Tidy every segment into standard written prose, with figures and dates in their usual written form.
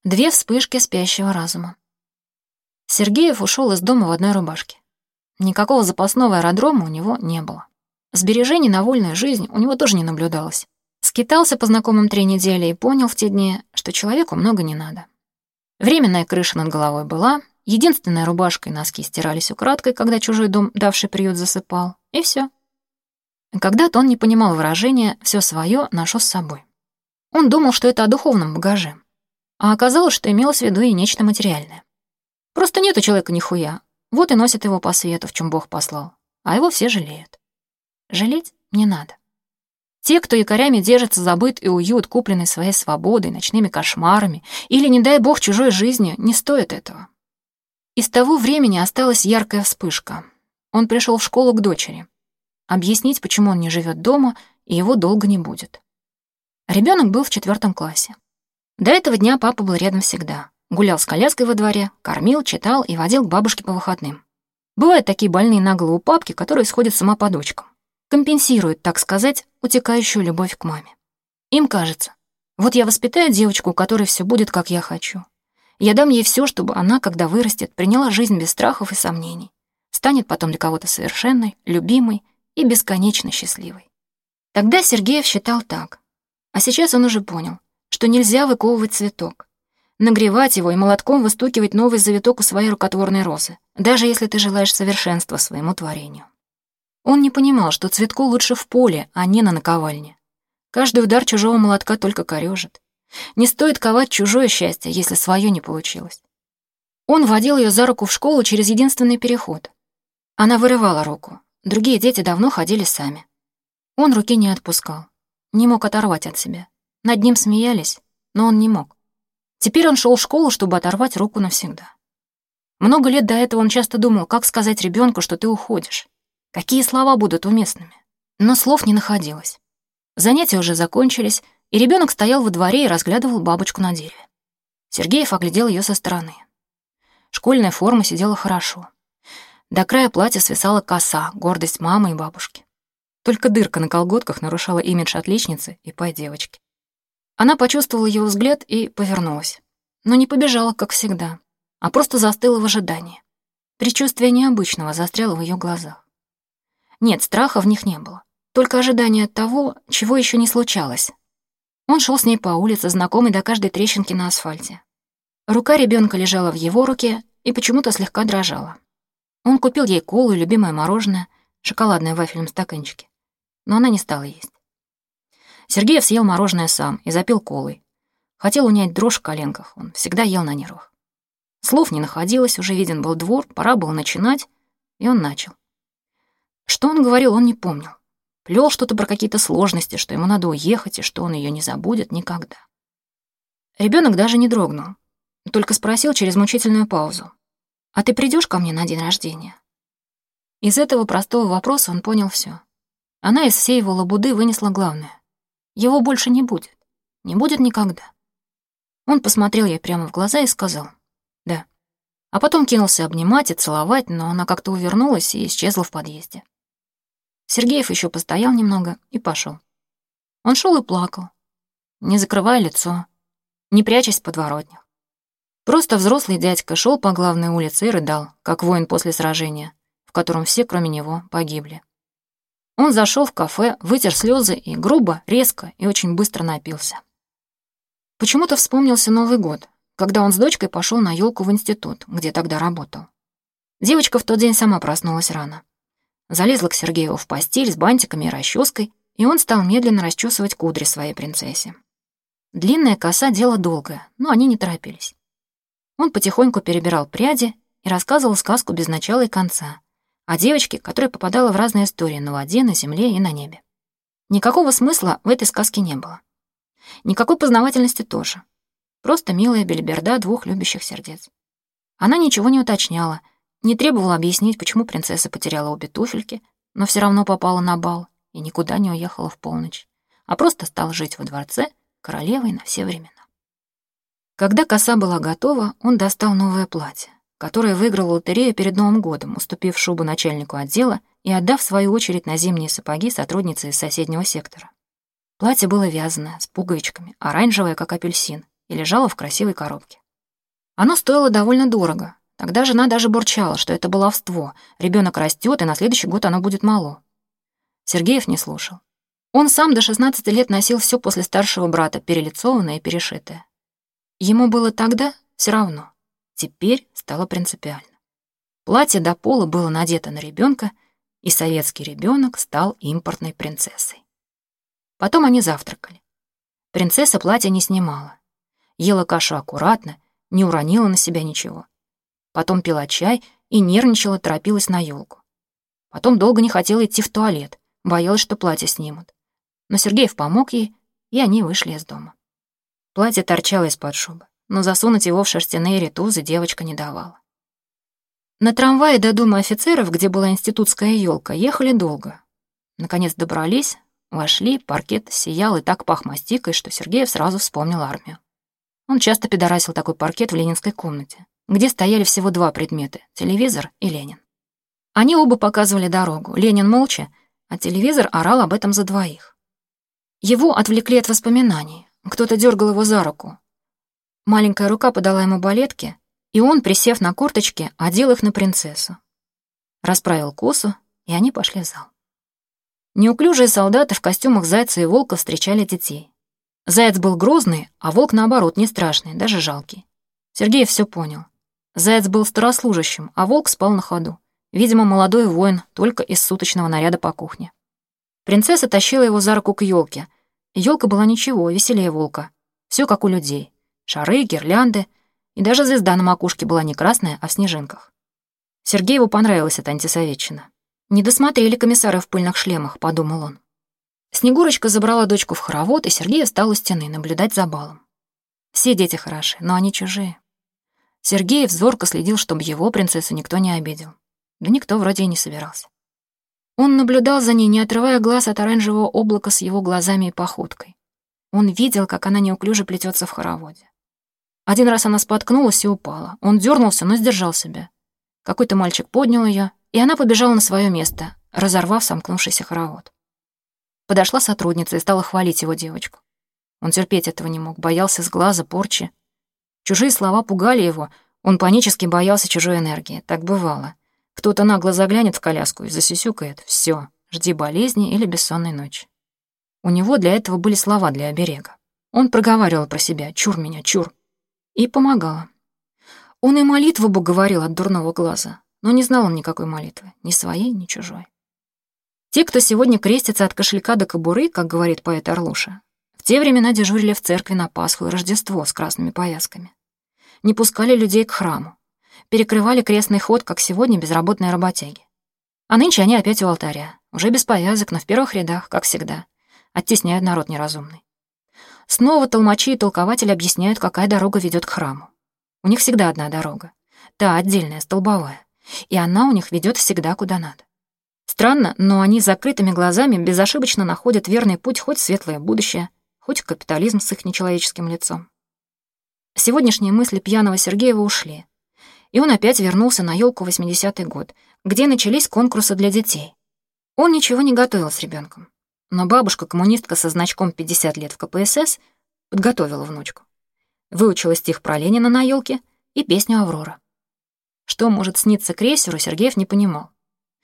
Две вспышки спящего разума. Сергеев ушел из дома в одной рубашке. Никакого запасного аэродрома у него не было. Сбережений на вольную жизнь у него тоже не наблюдалось. Скитался по знакомым 3 недели и понял в те дни, что человеку много не надо. Временная крыша над головой была, единственная рубашка и носки стирались украдкой, когда чужой дом, давший приют, засыпал, и все. Когда-то он не понимал выражения «всё своё ношу с собой». Он думал, что это о духовном багаже, а оказалось, что имелось в виду и нечто материальное. Просто нет у человека нихуя, вот и носит его по свету, в чем Бог послал, а его все жалеют. Жалеть не надо. Те, кто якорями держится за быт и уют, купленный своей свободой, ночными кошмарами или, не дай бог, чужой жизнью, не стоят этого. И с того времени осталась яркая вспышка. Он пришел в школу к дочери. Объяснить, почему он не живет дома, и его долго не будет. Ребенок был в 4 классе. До этого дня папа был рядом всегда. Гулял с коляской во дворе, кормил, читал и водил к бабушке по выходным. Бывают такие больные на голову папки, которые сходят с ума по дочкам. Компенсируют, так сказать, утекающую любовь к маме. Им кажется, вот я воспитаю девочку, у которой все будет, как я хочу. Я дам ей все, чтобы она, когда вырастет, приняла жизнь без страхов и сомнений, станет потом для кого-то совершенной, любимой и бесконечно счастливой. Тогда Сергеев считал так. А сейчас он уже понял, что нельзя выковывать цветок, нагревать его и молотком выстукивать новый завиток у своей рукотворной розы, даже если ты желаешь совершенства своему творению. Он не понимал, что цветку лучше в поле, а не на наковальне. Каждый удар чужого молотка только корёжит. Не стоит ковать чужое счастье, если свое не получилось. Он водил ее за руку в школу через единственный переход. Она вырывала руку. Другие дети давно ходили сами. Он руки не отпускал. Не мог оторвать от себя. Над ним смеялись, но он не мог. Теперь он шел в школу, чтобы оторвать руку навсегда. Много лет до этого он часто думал, как сказать ребенку, что ты уходишь. Какие слова будут уместными? Но слов не находилось. Занятия уже закончились, и ребенок стоял во дворе и разглядывал бабочку на дереве. Сергеев оглядел ее со стороны. Школьная форма сидела хорошо. До края платья свисала коса, гордость мамы и бабушки. Только дырка на колготках нарушала имидж отличницы и пай-девочки. Она почувствовала его взгляд и повернулась. Но не побежала, как всегда, а просто застыла в ожидании. Предчувствие необычного застряло в ее глазах. Нет, страха в них не было. Только ожидание того, чего еще не случалось. Он шел с ней по улице, знакомый до каждой трещинки на асфальте. Рука ребенка лежала в его руке и почему-то слегка дрожала. Он купил ей колу и любимое мороженое, шоколадное в вафельном стаканчике. Но она не стала есть. Сергеев съел мороженое сам и запил колой. Хотел унять дрожь в коленках, он всегда ел на нервах. Слов не находилось, уже виден был двор, пора было начинать, и он начал. Что он говорил, он не помнил. Плел что-то про какие-то сложности, что ему надо уехать, и что он ее не забудет никогда. Ребенок даже не дрогнул, только спросил через мучительную паузу. «А ты придешь ко мне на день рождения?» Из этого простого вопроса он понял все. Она из всей его лабуды вынесла главное. Его больше не будет. Не будет никогда. Он посмотрел ей прямо в глаза и сказал «да». А потом кинулся обнимать и целовать, но она как-то увернулась и исчезла в подъезде. Сергеев еще постоял немного и пошел. Он шел и плакал, не закрывая лицо, не прячась в подворотнях. Просто взрослый дядька шел по главной улице и рыдал, как воин после сражения, в котором все, кроме него, погибли. Он зашел в кафе, вытер слезы и грубо, резко и очень быстро напился. Почему-то вспомнился Новый год, когда он с дочкой пошел на елку в институт, где тогда работал. Девочка в тот день сама проснулась рано. Залезла к Сергееву в постель с бантиками и расческой, и он стал медленно расчесывать кудри своей принцессе. Длинная коса — дело долгое, но они не торопились. Он потихоньку перебирал пряди и рассказывал сказку без начала и конца о девочке, которая попадала в разные истории на воде, на земле и на небе. Никакого смысла в этой сказке не было. Никакой познавательности тоже. Просто милая белиберда двух любящих сердец. Она ничего не уточняла, не требовала объяснить, почему принцесса потеряла обе туфельки, но все равно попала на бал и никуда не уехала в полночь, а просто стала жить во дворце королевой на все времена. Когда коса была готова, он достал новое платье, которое выиграл лотерею перед Новым годом, уступив шубу начальнику отдела и отдав в свою очередь на зимние сапоги сотруднице из соседнего сектора. Платье было вязаное, с пуговичками, оранжевое, как апельсин, и лежало в красивой коробке. Оно стоило довольно дорого. Тогда жена даже бурчала, что это баловство. Ребенок растет, и на следующий год оно будет мало. Сергеев не слушал. Он сам до 16 лет носил все после старшего брата, перелицованное и перешитое. Ему было тогда все равно. Теперь стало принципиально. Платье до пола было надето на ребенка, и советский ребенок стал импортной принцессой. Потом они завтракали. Принцесса платье не снимала. Ела кашу аккуратно, не уронила на себя ничего. Потом пила чай и нервничала, торопилась на елку. Потом долго не хотела идти в туалет, боялась, что платье снимут. Но Сергеев помог ей, и они вышли из дома. Платье торчало из-под шубы, но засунуть его в шерстяные ритузы девочка не давала. На трамвае до дома офицеров, где была институтская елка, ехали долго. Наконец добрались, вошли, паркет сиял и так пах мастикой, что Сергеев сразу вспомнил армию. Он часто пидорасил такой паркет в ленинской комнате, где стояли всего два предмета — телевизор и Ленин. Они оба показывали дорогу, Ленин молча, а телевизор орал об этом за двоих. Его отвлекли от воспоминаний, кто-то дергал его за руку. Маленькая рука подала ему балетки, и он, присев на корточки, одел их на принцессу. Расправил косу, и они пошли в зал. Неуклюжие солдаты в костюмах зайца и волка встречали детей. Заяц был грозный, а волк, наоборот, не страшный, даже жалкий. Сергеев все понял. Заяц был старослужащим, а волк спал на ходу. Видимо, молодой воин, только из суточного наряда по кухне. Принцесса тащила его за руку к елке. Елка была ничего, веселее волка. Все как у людей. Шары, гирлянды, и даже звезда на макушке была не красная, а в снежинках. Сергееву понравилась эта антисоветчина. «Не досмотрели комиссары в пыльных шлемах», — подумал он. Снегурочка забрала дочку в хоровод, и Сергеев стал у стены наблюдать за балом. Все дети хороши, но они чужие. Сергеев зорко следил, чтобы его принцессу никто не обидел. Да никто вроде и не собирался. Он наблюдал за ней, не отрывая глаз от оранжевого облака с его глазами и походкой. Он видел, как она неуклюже плетется в хороводе. Один раз она споткнулась и упала. Он дернулся, но сдержал себя. Какой-то мальчик поднял ее, и она побежала на свое место, разорвав сомкнувшийся хоровод. Подошла сотрудница и стала хвалить его девочку. Он терпеть этого не мог, боялся сглаза, порчи. Чужие слова пугали его, он панически боялся чужой энергии. Так бывало. Кто-то нагло заглянет в коляску и засюсюкает. Все, жди болезни или бессонной ночи. У него для этого были слова для оберега. Он проговаривал про себя: «Чур меня, чур». И помогало. Он и молитву бы говорил от дурного глаза, но не знал он никакой молитвы, ни своей, ни чужой. Те, кто сегодня крестится от кошелька до кобуры, как говорит поэт Орлуша, в те времена дежурили в церкви на Пасху и Рождество с красными повязками. Не пускали людей к храму. Перекрывали крестный ход, как сегодня безработные работяги. А нынче они опять у алтаря, уже без повязок, но в первых рядах, как всегда. Оттесняют народ неразумный. Снова толмачи и толкователи объясняют, какая дорога ведет к храму. У них всегда одна дорога. Та отдельная, столбовая. И она у них ведет всегда куда надо. Странно, но они с закрытыми глазами безошибочно находят верный путь хоть в светлое будущее, хоть в капитализм с их нечеловеческим лицом. Сегодняшние мысли пьяного Сергеева ушли, и он опять вернулся на елку 80-й год, где начались конкурсы для детей. Он ничего не готовил с ребенком, но бабушка-коммунистка со значком 50 лет в КПСС подготовила внучку. Выучила стих про Ленина на елке и песню «Аврора». Что может сниться крейсеру, Сергеев не понимал.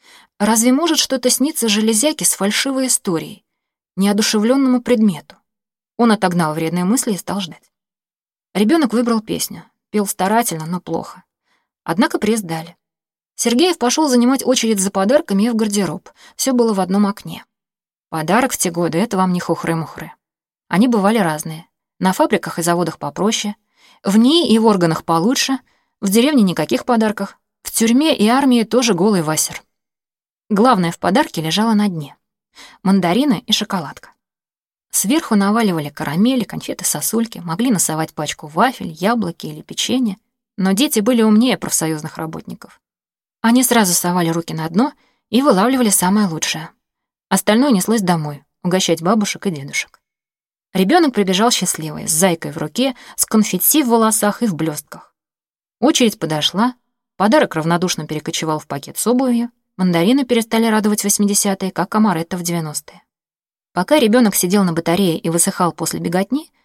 Разве может что-то сниться железяке с фальшивой историей, неодушевленному предмету? Он отогнал вредные мысли и стал ждать. Ребенок выбрал песню, пел старательно, но плохо. Однако приз дали. Сергеев пошел занимать очередь за подарками и в гардероб. Все было в одном окне. Подарок в те годы — это вам не хухры-мухры. Они бывали разные. На фабриках и заводах попроще, в ней и в органах получше, в деревне никаких подарков, в тюрьме и армии тоже голый васер. Главное в подарке лежало на дне — мандарины и шоколадка. Сверху наваливали карамели, конфеты-сосульки, могли насовать пачку вафель, яблоки или печенье, но дети были умнее профсоюзных работников. Они сразу совали руки на дно и вылавливали самое лучшее. Остальное неслось домой, угощать бабушек и дедушек. Ребенок прибежал счастливый, с зайкой в руке, с конфетти в волосах и в блестках. Очередь подошла, подарок равнодушно перекочевал в пакет с обувью, мандарины перестали радовать в 80-е, как амаретто в 90-е. Пока ребенок сидел на батарее и высыхал после беготни,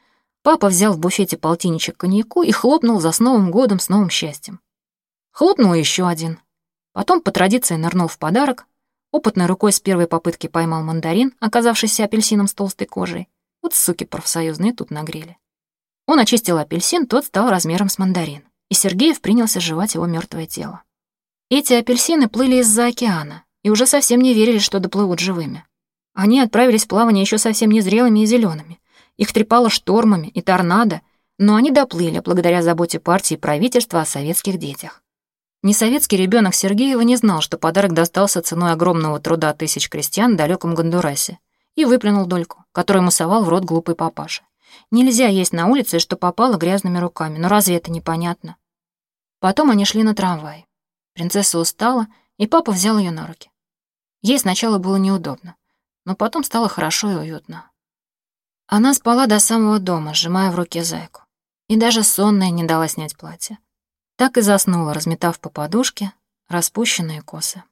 Папа взял в буфете полтинничек коньяку и хлопнул за с Новым годом, с новым счастьем. Хлопнул еще один. Потом по традиции нырнул в подарок, опытной рукой с первой попытки поймал мандарин, оказавшийся апельсином с толстой кожей. Вот суки профсоюзные тут нагрели. Он очистил апельсин, тот стал размером с мандарин, и Сергеев принялся жевать его мертвое тело. Эти апельсины плыли из-за океана и уже совсем не верили, что доплывут живыми. Они отправились в плавание еще совсем незрелыми и зелеными. Их трепало штормами и торнадо, но они доплыли благодаря заботе партии и правительства о советских детях. Несоветский ребенок Сергеева не знал, что подарок достался ценой огромного труда тысяч крестьян в далеком Гондурасе, и выплюнул дольку, которую ему совал в рот глупый папаша. Нельзя есть на улице, что попало грязными руками, но разве это непонятно? Потом они шли на трамвай. Принцесса устала, и папа взял ее на руки. Ей сначала было неудобно, но потом стало хорошо и уютно. Она спала до самого дома, сжимая в руке зайку, и даже сонная не дала снять платье. Так и заснула, разметав по подушке распущенные косы.